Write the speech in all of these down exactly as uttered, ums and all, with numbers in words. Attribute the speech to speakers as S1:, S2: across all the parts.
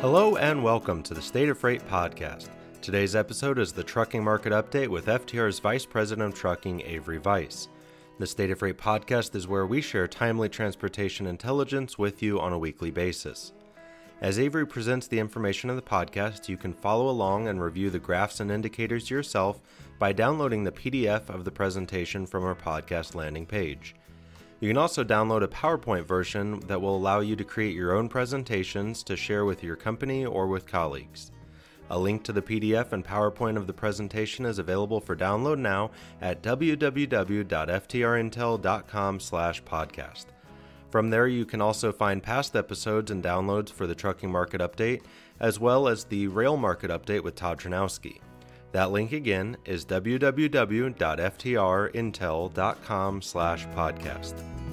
S1: Hello and welcome to the State of Freight podcast. Today's episode is the Trucking Market Update with F T R's Vice President of Trucking, Avery Weiss. The State of Freight podcast is where we share timely transportation intelligence with you on a weekly basis. As Avery presents the information in the podcast, you can follow along and review the graphs and indicators yourself by downloading the P D F of the presentation from our podcast landing page. You can also download a PowerPoint version that will allow you to create your own presentations to share with your company or with colleagues. A link to the P D F and PowerPoint of the presentation is available for download now at w w w dot f t r intel dot com slash podcast. From there, you can also find past episodes and downloads for the Trucking Market Update, as well as the Rail Market Update with Todd Tranowski. That link again is w w w dot f t r intel dot com slash podcast.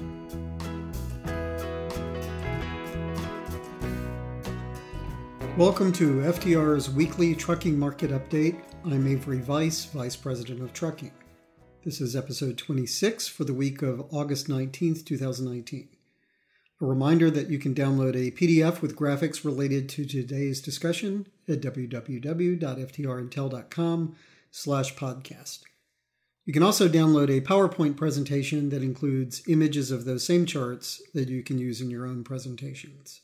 S2: Welcome to F T R's weekly Trucking Market Update. I'm Avery Weiss, Vice President of Trucking. This is episode twenty-six for the week of August nineteenth, twenty nineteen. A reminder that you can download a P D F with graphics related to today's discussion at w w w dot f t r intel dot com slash podcast. You can also download a PowerPoint presentation that includes images of those same charts that you can use in your own presentations.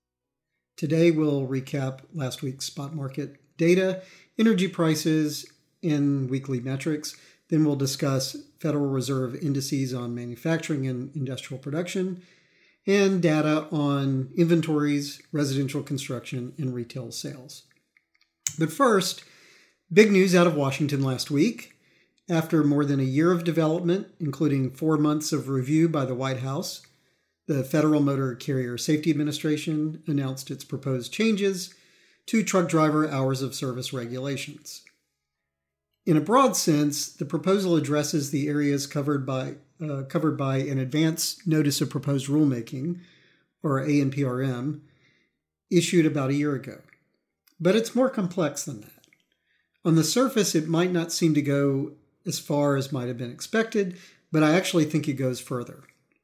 S2: Today we'll recap last week's spot market data, energy prices, and weekly metrics. Then we'll discuss Federal Reserve indices on manufacturing and industrial production, and data on inventories, residential construction, and retail sales. But first, big news out of Washington last week. After more than a year of development, including four months of review by the White House, the Federal Motor Carrier Safety Administration announced its proposed changes to truck driver hours of service regulations. In a broad sense, the proposal addresses the areas covered by uh, covered by an Advance Notice of Proposed Rulemaking, or A N P R M, issued about a year ago. But it's more complex than that. On the surface, it might not seem to go as far as might have been expected, but I actually think it goes further.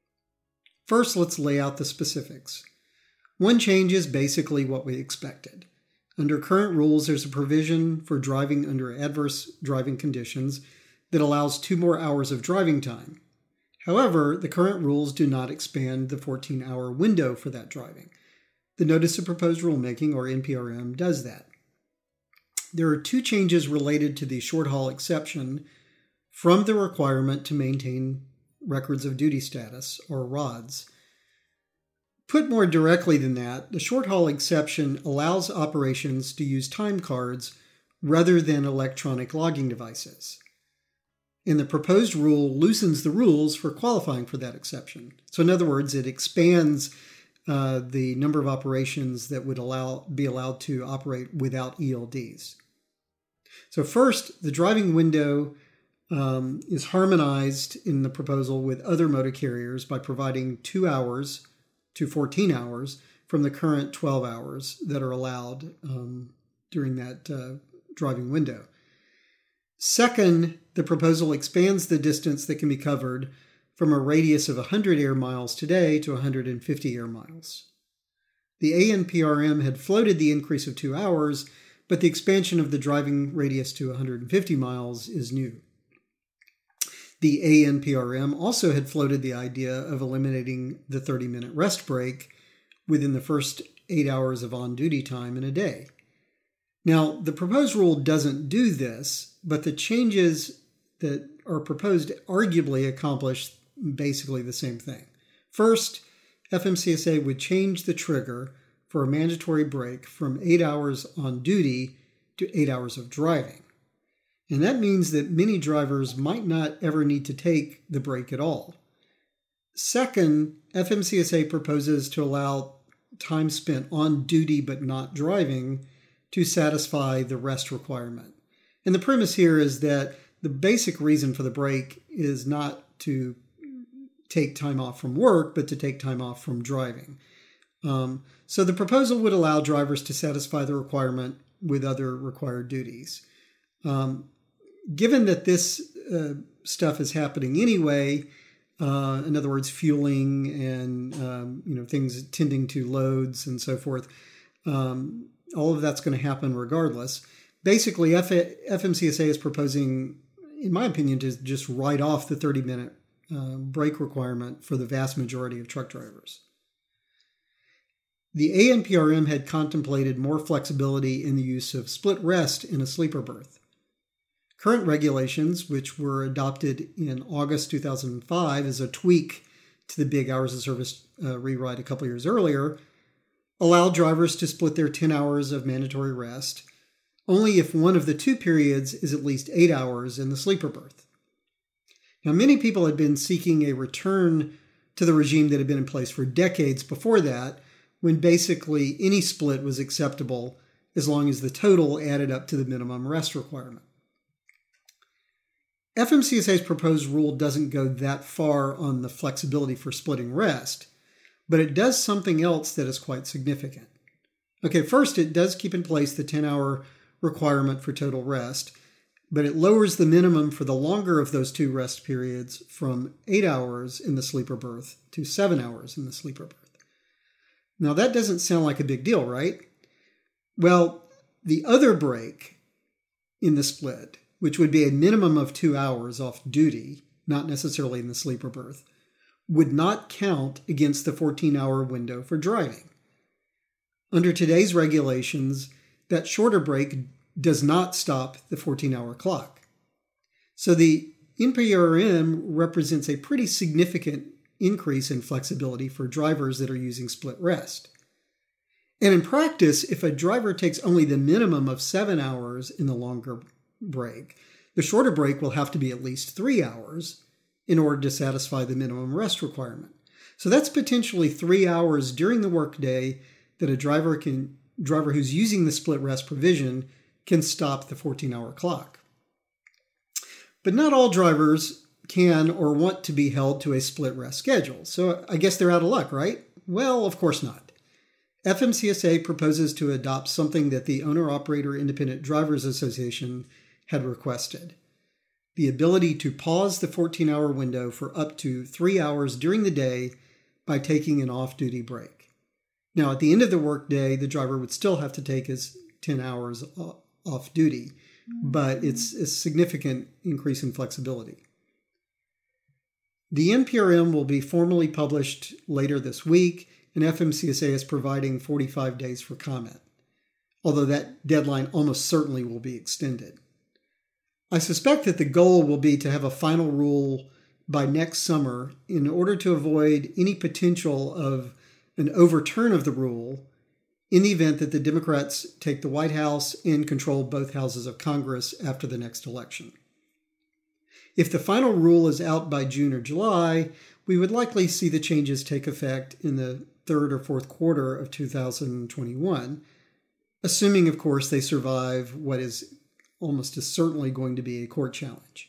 S2: First, let's lay out the specifics. One change is basically what we expected. Under current rules, there's a provision for driving under adverse driving conditions that allows two more hours of driving time. However, the current rules do not expand the fourteen-hour window for that driving. The Notice of Proposed Rulemaking, or N P R M, does that. There are two changes related to the short-haul exception from the requirement to maintain records of duty status, or R O Ds. Put more directly than that, the short-haul exception allows operations to use time cards rather than electronic logging devices. And the proposed rule loosens the rules for qualifying for that exception. So in other words, it expands uh, the number of operations that would allow be allowed to operate without E L Ds. So first, the driving window um, is harmonized in the proposal with other motor carriers by providing two hours to fourteen hours from the current twelve hours that are allowed um, during that uh, driving window. Second, the proposal expands the distance that can be covered from a radius of one hundred air miles today to one hundred fifty air miles. The A N P R M had floated the increase of two hours, but the expansion of the driving radius to one hundred fifty miles is new. The A N P R M also had floated the idea of eliminating the thirty-minute rest break within the first eight hours of on-duty time in a day. Now, the proposed rule doesn't do this, but the changes that are proposed arguably accomplish basically the same thing. First, F M C S A would change the trigger for a mandatory break from eight hours on duty to eight hours of driving. And that means that many drivers might not ever need to take the break at all. Second, F M C S A proposes to allow time spent on duty but not driving to satisfy the rest requirement. And the premise here is that the basic reason for the break is not to take time off from work, but to take time off from driving. Um, so the proposal would allow drivers to satisfy the requirement with other required duties. Um, given that this uh, stuff is happening anyway, uh, in other words, fueling and um, you know things tending to loads and so forth, um, all of that's going to happen regardless. Basically, F- FMCSA is proposing, in my opinion, to just write off the thirty-minute uh, break requirement for the vast majority of truck drivers. The A N P R M had contemplated more flexibility in the use of split rest in a sleeper berth. Current regulations, which were adopted in August two thousand five as a tweak to the big hours of service uh, rewrite a couple years earlier, allow drivers to split their ten hours of mandatory rest only if one of the two periods is at least eight hours in the sleeper berth. Now, many people had been seeking a return to the regime that had been in place for decades before that, when basically any split was acceptable as long as the total added up to the minimum rest requirement. F M C S A's proposed rule doesn't go that far on the flexibility for splitting rest, but it does something else that is quite significant. Okay, first, it does keep in place the ten-hour requirement for total rest, but it lowers the minimum for the longer of those two rest periods from eight hours in the sleeper berth to seven hours in the sleeper berth. Now, that doesn't sound like a big deal, right? Well, the other break in the split, which would be a minimum of two hours off duty, not necessarily in the sleeper berth, would not count against the fourteen-hour window for driving. Under today's regulations, that shorter break does not stop the fourteen-hour clock. So the N P R M represents a pretty significant increase in flexibility for drivers that are using split rest. And in practice, if a driver takes only the minimum of seven hours in the longer break, the shorter break will have to be at least three hours in order to satisfy the minimum rest requirement. So that's potentially three hours during the workday that a driver can driver who's using the split rest provision can stop the fourteen-hour clock. But not all drivers can or want to be held to a split rest schedule, so I guess they're out of luck, right? Well, of course not. F M C S A proposes to adopt something that the Owner-Operator Independent Drivers Association had requested: the ability to pause the fourteen-hour window for up to three hours during the day by taking an off-duty break. Now, at the end of the workday, the driver would still have to take his ten hours off duty, but it's a significant increase in flexibility. The N P R M will be formally published later this week, and F M C S A is providing forty-five days for comment, although that deadline almost certainly will be extended. I suspect that the goal will be to have a final rule by next summer in order to avoid any potential of an overturn of the rule in the event that the Democrats take the White House and control both houses of Congress after the next election. If the final rule is out by June or July, we would likely see the changes take effect in the third or fourth quarter of two thousand twenty-one, assuming, of course, they survive what is almost as certainly going to be a court challenge.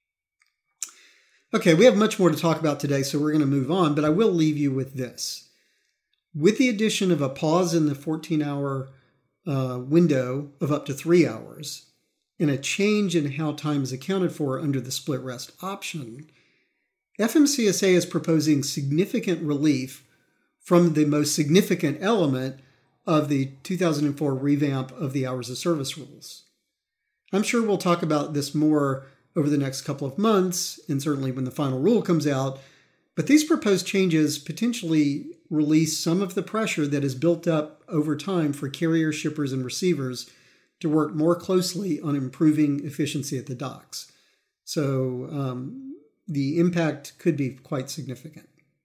S2: Okay, we have much more to talk about today, so we're going to move on, but I will leave you with this. With the addition of a pause in the fourteen-hour uh, window of up to three hours and a change in how time is accounted for under the split rest option, F M C S A is proposing significant relief from the most significant element of the two thousand four revamp of the hours of service rules. I'm sure we'll talk about this more over the next couple of months, and certainly when the final rule comes out, but these proposed changes potentially release some of the pressure that is built up over time for carrier shippers and receivers to work more closely on improving efficiency at the docks. So um, the impact could be quite significant.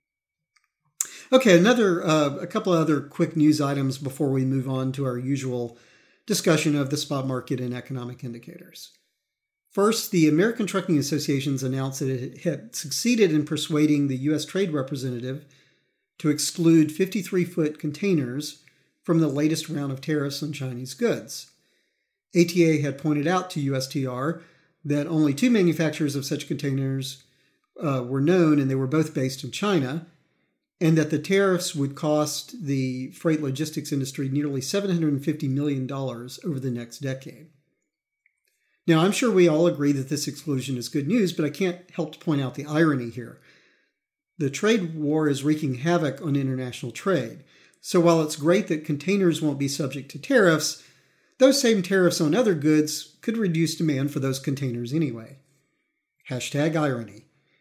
S2: Okay, another uh, a couple of other quick news items before we move on to our usual discussion of the spot market and economic indicators. First, the American Trucking Associations announced that it had succeeded in persuading the U S Trade Representative to exclude fifty-three foot containers from the latest round of tariffs on Chinese goods. A T A had pointed out to U S T R that only two manufacturers of such containers uh, were known, and they were both based in China, and that the tariffs would cost the freight logistics industry nearly seven hundred fifty million dollars over the next decade. Now, I'm sure we all agree that this exclusion is good news, but I can't help to point out the irony here. The trade war is wreaking havoc on international trade. So while it's great that containers won't be subject to tariffs, those same tariffs on other goods could reduce demand for those containers anyway. Hashtag irony.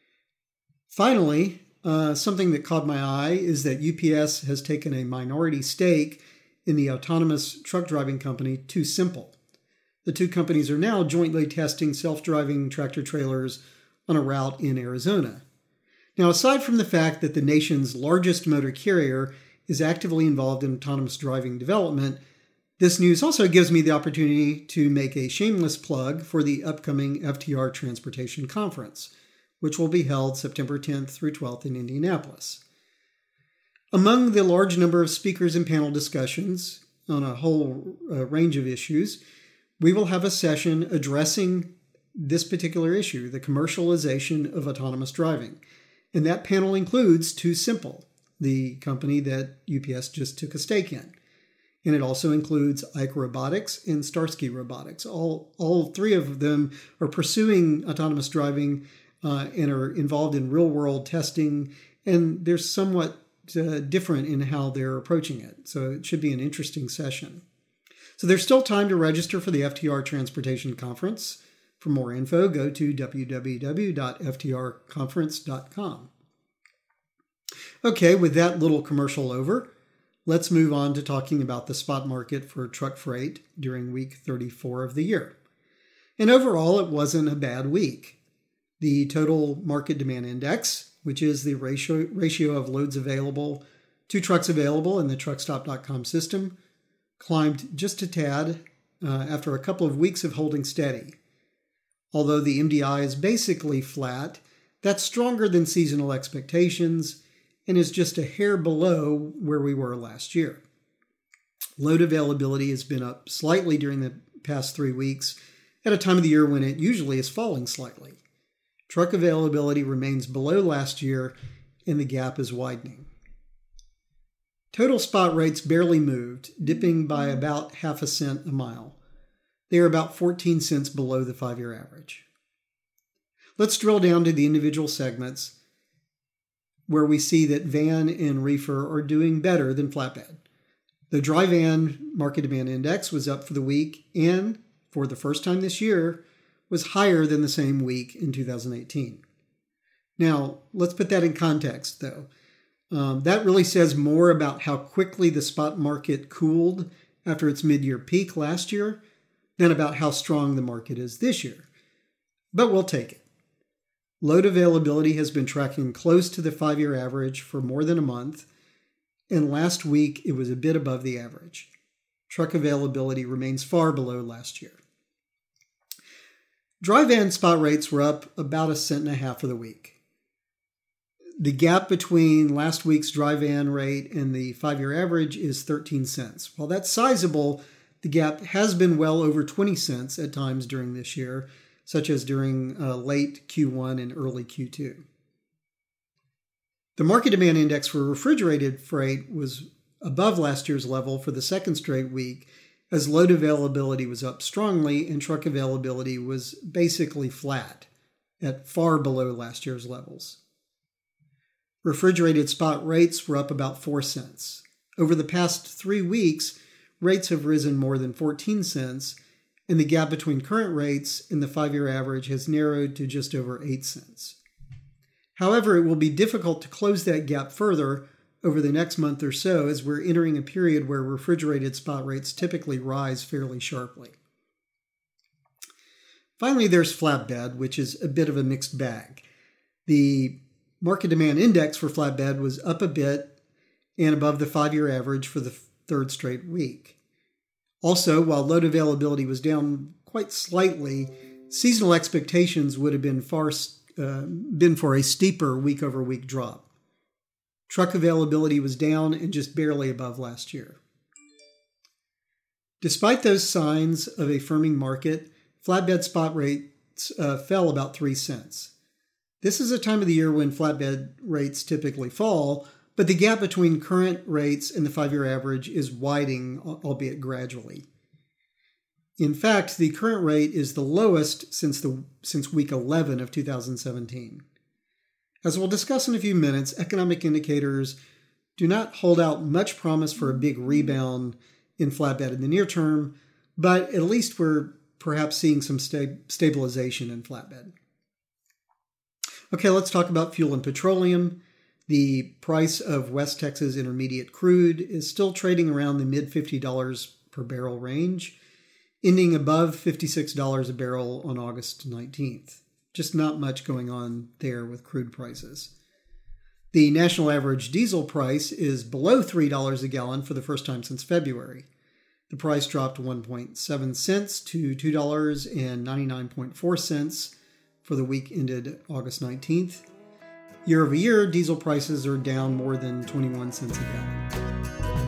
S2: Finally, uh, something that caught my eye is that U P S has taken a minority stake in the autonomous truck driving company TuSimple. The two companies are now jointly testing self-driving tractor-trailers on a route in Arizona. Now, aside from the fact that the nation's largest motor carrier is actively involved in autonomous driving development, this news also gives me the opportunity to make a shameless plug for the upcoming F T R Transportation Conference, which will be held September tenth through twelfth in Indianapolis. Among the large number of speakers and panel discussions on a whole uh, range of issues, we will have a session addressing this particular issue, the commercialization of autonomous driving. And that panel includes TuSimple, the company that U P S just took a stake in. And it also includes Ike Robotics and Starsky Robotics. All, all three of them are pursuing autonomous driving uh, and are involved in real-world testing, and they're somewhat uh, different in how they're approaching it. So it should be an interesting session. So there's still time to register for the F T R Transportation Conference. For more info, go to w w w dot f t r conference dot com. Okay, with that little commercial over, let's move on to talking about the spot market for truck freight during week thirty-four of the year. And overall, it wasn't a bad week. The total market demand index, which is the ratio, ratio of loads available to trucks available in the truckstop dot com system, climbed just a tad uh, after a couple of weeks of holding steady. Although the M D I is basically flat, that's stronger than seasonal expectations and is just a hair below where we were last year. Load availability has been up slightly during the past three weeks at a time of the year when it usually is falling slightly. Truck availability remains below last year and the gap is widening. Total spot rates barely moved, dipping by about half a cent a mile. They are about fourteen cents below the five-year average. Let's drill down to the individual segments where we see that van and reefer are doing better than flatbed. The dry van market demand index was up for the week and, for the first time this year, was higher than the same week in two thousand eighteen. Now, let's put that in context, though. Um, that really says more about how quickly the spot market cooled after its mid-year peak last year than about how strong the market is this year. But we'll take it. Load availability has been tracking close to the five-year average for more than a month, and last week it was a bit above the average. Truck availability remains far below last year. Dry van spot rates were up about a cent and a half for the week. The gap between last week's dry van rate and the five-year average is thirteen cents. While that's sizable, the gap has been well over twenty cents at times during this year, such as during uh, late Q one and early Q two. The market demand index for refrigerated freight was above last year's level for the second straight week, as load availability was up strongly and truck availability was basically flat at far below last year's levels. Refrigerated spot rates were up about four cents. Over the past three weeks, rates have risen more than fourteen cents, and the gap between current rates and the five-year average has narrowed to just over eight cents. However, it will be difficult to close that gap further over the next month or so, as we're entering a period where refrigerated spot rates typically rise fairly sharply. Finally, there's flatbed, which is a bit of a mixed bag. The market demand index for flatbed was up a bit and above the five-year average for the third straight week. Also, while load availability was down quite slightly, seasonal expectations would have been far uh, been for a steeper week-over-week drop. Truck availability was down and just barely above last year. Despite those signs of a firming market, flatbed spot rates uh, fell about three cents. This is a time of the year when flatbed rates typically fall, but the gap between current rates and the five-year average is widening, albeit gradually. In fact, the current rate is the lowest since the since week eleven of two thousand seventeen. As we'll discuss in a few minutes, economic indicators do not hold out much promise for a big rebound in flatbed in the near term, but at least we're perhaps seeing some sta- stabilization in flatbed. Okay, let's talk about fuel and petroleum. The price of West Texas Intermediate crude is still trading around the mid fifty dollars per barrel range, ending above fifty-six dollars a barrel on August nineteenth. Just not much going on there with crude prices. The national average diesel price is below three dollars a gallon for the first time since February. The price dropped one point seven cents to two dollars and ninety-nine point four cents for the week ended August nineteenth. Year over year, diesel prices are down more than twenty-one cents a gallon.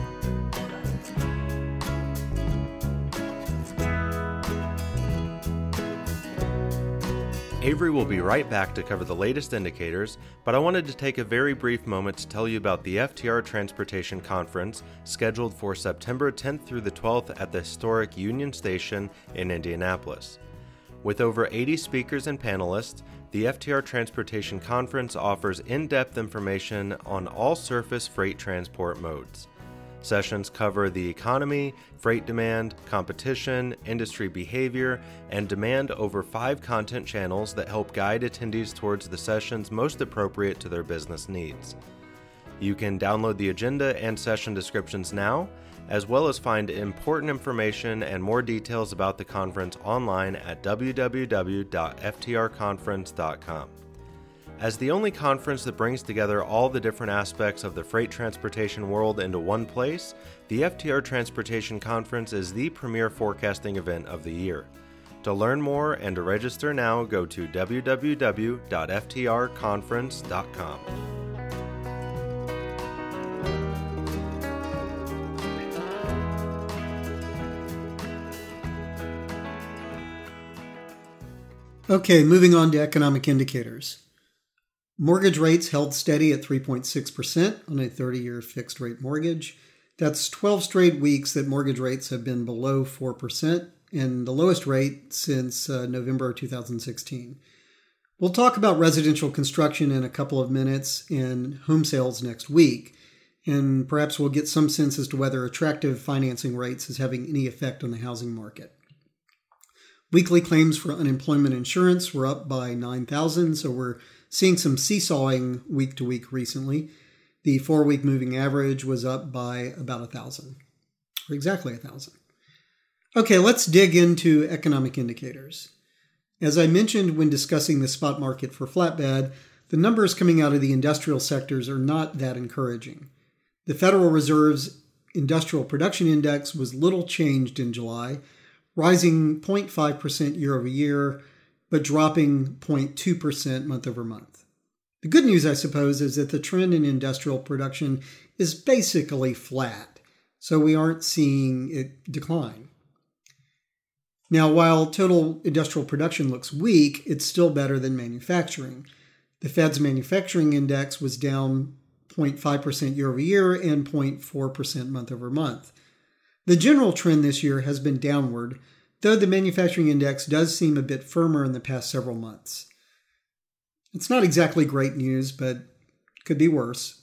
S1: Avery will be right back to cover the latest indicators, but I wanted to take a very brief moment to tell you about the F T R Transportation Conference scheduled for September tenth through the twelfth at the historic Union Station in Indianapolis. With over eighty speakers and panelists, the F T R Transportation Conference offers in-depth information on all surface freight transport modes. Sessions cover the economy, freight demand, competition, industry behavior, and demand over five content channels that help guide attendees towards the sessions most appropriate to their business needs. You can download the agenda and session descriptions now, as well as find important information and more details about the conference online at w w w dot f t r conference dot com. As the only conference that brings together all the different aspects of the freight transportation world into one place, the F T R Transportation Conference is the premier forecasting event of the year. To learn more and to register now, go to w w w dot f t r conference dot com.
S2: Okay, moving on to economic indicators. Mortgage rates held steady at three point six percent on a thirty-year fixed-rate mortgage. That's twelve straight weeks that mortgage rates have been below four percent, and the lowest rate since uh, November two thousand sixteen. We'll talk about residential construction in a couple of minutes and home sales next week, and perhaps we'll get some sense as to whether attractive financing rates is having any effect on the housing market. Weekly claims for unemployment insurance were up by nine thousand, so we're seeing some seesawing week to week recently. The four-week moving average was up by about one thousand, or exactly one thousand. Okay, let's dig into economic indicators. As I mentioned when discussing the spot market for flatbed, the numbers coming out of the industrial sectors are not that encouraging. The Federal Reserve's Industrial Production Index was little changed in July, rising zero point five percent year over year, but dropping zero point two percent month over month. The good news, I suppose, is that the trend in industrial production is basically flat, so we aren't seeing it decline. Now, while total industrial production looks weak, it's still better than manufacturing. The Fed's manufacturing index was down zero point five percent year over year and zero point four percent month over month. The general trend this year has been downward, though the manufacturing index does seem a bit firmer in the past several months. It's not exactly great news, but could be worse.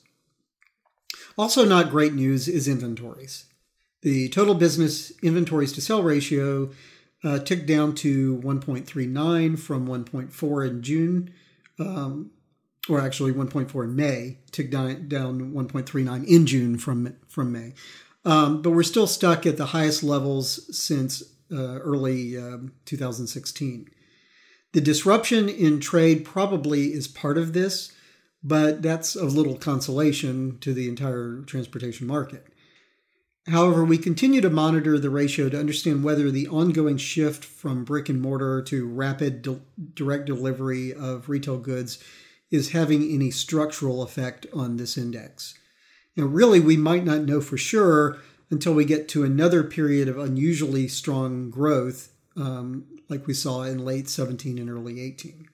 S2: Also not great news is inventories. The total business inventories to sell ratio uh, ticked down to one point three nine from one point four in June, um, or actually one point four in May, ticked down, down one point three nine in June from, from May. Um, but we're still stuck at the highest levels since uh, early um, two thousand sixteen. The disruption in trade probably is part of this, but that's of little consolation to the entire transportation market. However, we continue to monitor the ratio to understand whether the ongoing shift from brick and mortar to rapid de- direct delivery of retail goods is having any structural effect on this index. Now, really, we might not know for sure until we get to another period of unusually strong growth, um, like we saw in late seventeen and early eighteen.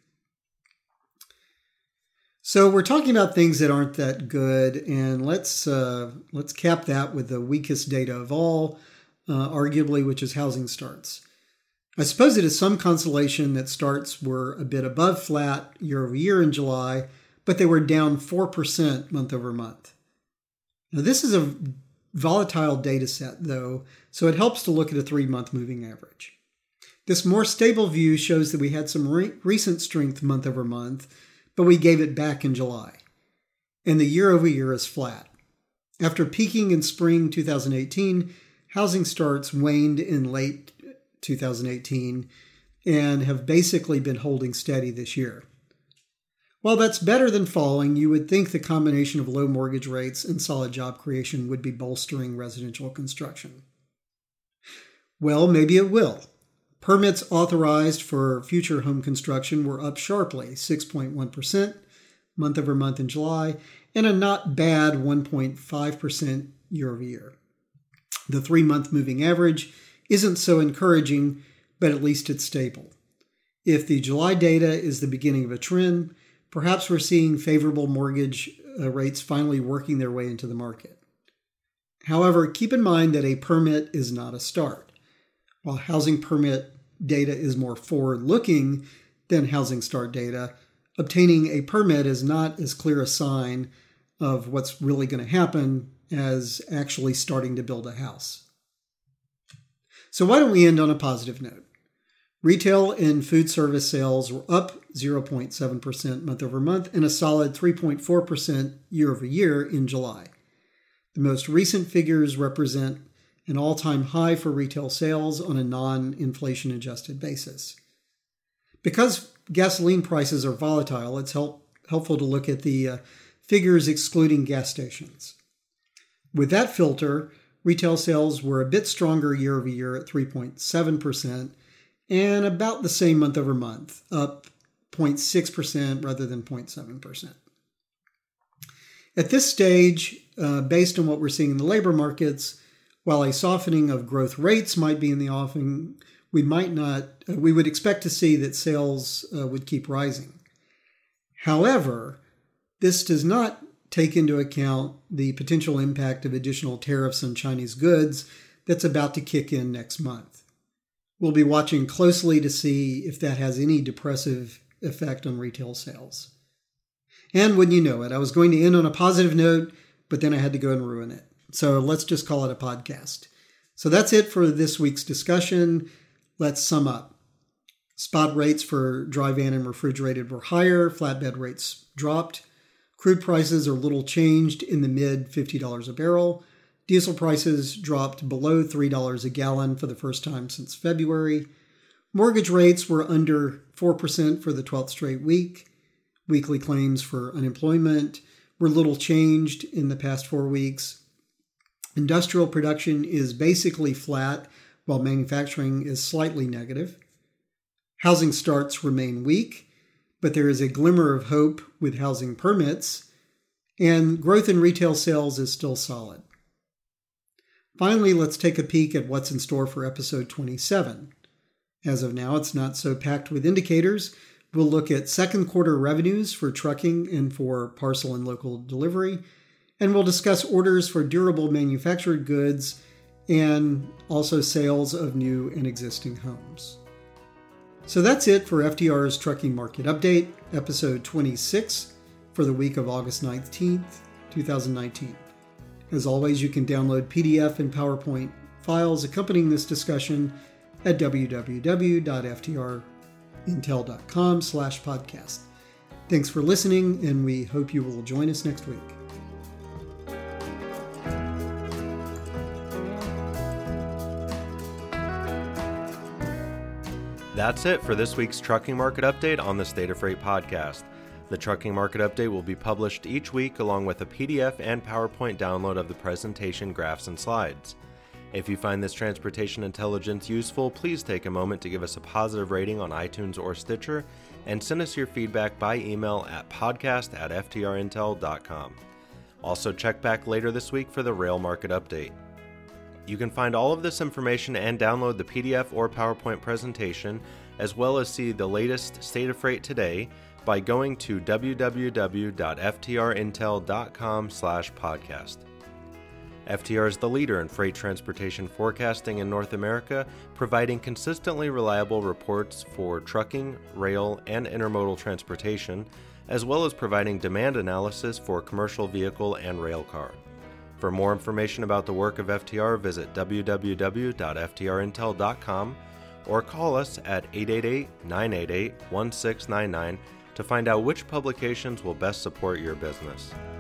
S2: So we're talking about things that aren't that good, and let's uh, let's cap that with the weakest data of all, uh, arguably, which is housing starts. I suppose it is some consolation that starts were a bit above flat year over year in July, but they were down four percent month over month. Now, this is a volatile data set, though, so it helps to look at a three-month moving average. This more stable view shows that we had some re- recent strength month over month, but we gave it back in July. And the year over year is flat. After peaking in spring two thousand eighteen, housing starts waned in late two thousand eighteen and have basically been holding steady this year. While that's better than falling, you would think the combination of low mortgage rates and solid job creation would be bolstering residential construction. Well, maybe it will. Permits authorized for future home construction were up sharply, six point one percent month over month in July, and a not bad one point five percent year over year. The three-month moving average isn't so encouraging, but at least it's stable. If the July data is the beginning of a trend, perhaps we're seeing favorable mortgage uh, rates finally working their way into the market. However, keep in mind that a permit is not a start. While housing permit data is more forward-looking than housing start data, obtaining a permit is not as clear a sign of what's really going to happen as actually starting to build a house. So why don't we end on a positive note? Retail and food service sales were up zero point seven percent month over month and a solid three point four percent year over year in July. The most recent figures represent an all-time high for retail sales on a non-inflation adjusted basis. Because gasoline prices are volatile, it's help, helpful to look at the uh, figures excluding gas stations. With that filter, retail sales were a bit stronger year over year at three point seven percent and about the same month over month, up zero point six percent rather than zero point seven percent. At this stage, uh, based on what we're seeing in the labor markets, while a softening of growth rates might be in the offing, we might not, uh, we would expect to see that sales uh, would keep rising. However, this does not take into account the potential impact of additional tariffs on Chinese goods that's about to kick in next month. We'll be watching closely to see if that has any depressive effect on retail sales. And wouldn't you know it, I was going to end on a positive note, but then I had to go and ruin it. So let's just call it a podcast. So that's it for this week's discussion. Let's sum up. Spot rates for dry van and refrigerated were higher. Flatbed rates dropped. Crude prices are little changed in the mid fifty dollars a barrel. Diesel prices dropped below three dollars a gallon for the first time since February. Mortgage rates were under four percent for the twelfth straight week. Weekly claims for unemployment were little changed in the past four weeks. Industrial production is basically flat, while manufacturing is slightly negative. Housing starts remain weak, but there is a glimmer of hope with housing permits, and growth in retail sales is still solid. Finally, let's take a peek at what's in store for episode twenty-seven. As of now, it's not so packed with indicators. We'll look at second quarter revenues for trucking and for parcel and local delivery, and we'll discuss orders for durable manufactured goods and also sales of new and existing homes. So that's it for F T R's Trucking Market Update, episode twenty-six for the week of August nineteenth, twenty nineteen. As always, you can download P D F and PowerPoint files accompanying this discussion at w w w dot f t r intel dot com slash podcast. Thanks for listening, and we hope you will join us next week.
S1: That's it for this week's Trucking Market Update on the State of Freight podcast. The Trucking Market Update will be published each week along with a P D F and PowerPoint download of the presentation, graphs, and slides. If you find this transportation intelligence useful, please take a moment to give us a positive rating on iTunes or Stitcher, and send us your feedback by email at podcast at f t r intel dot com. Also, check back later this week for the Rail Market Update. You can find all of this information and download the P D F or PowerPoint presentation, as well as see the latest State of Freight today by going to w w w dot f t r intel dot com slash podcast. F T R is the leader in freight transportation forecasting in North America, providing consistently reliable reports for trucking, rail, and intermodal transportation, as well as providing demand analysis for commercial vehicle and rail car. For more information about the work of F T R, visit w w w dot f t r intel dot com or call us at eight eight eight, nine eight eight, one six nine nine to find out which publications will best support your business.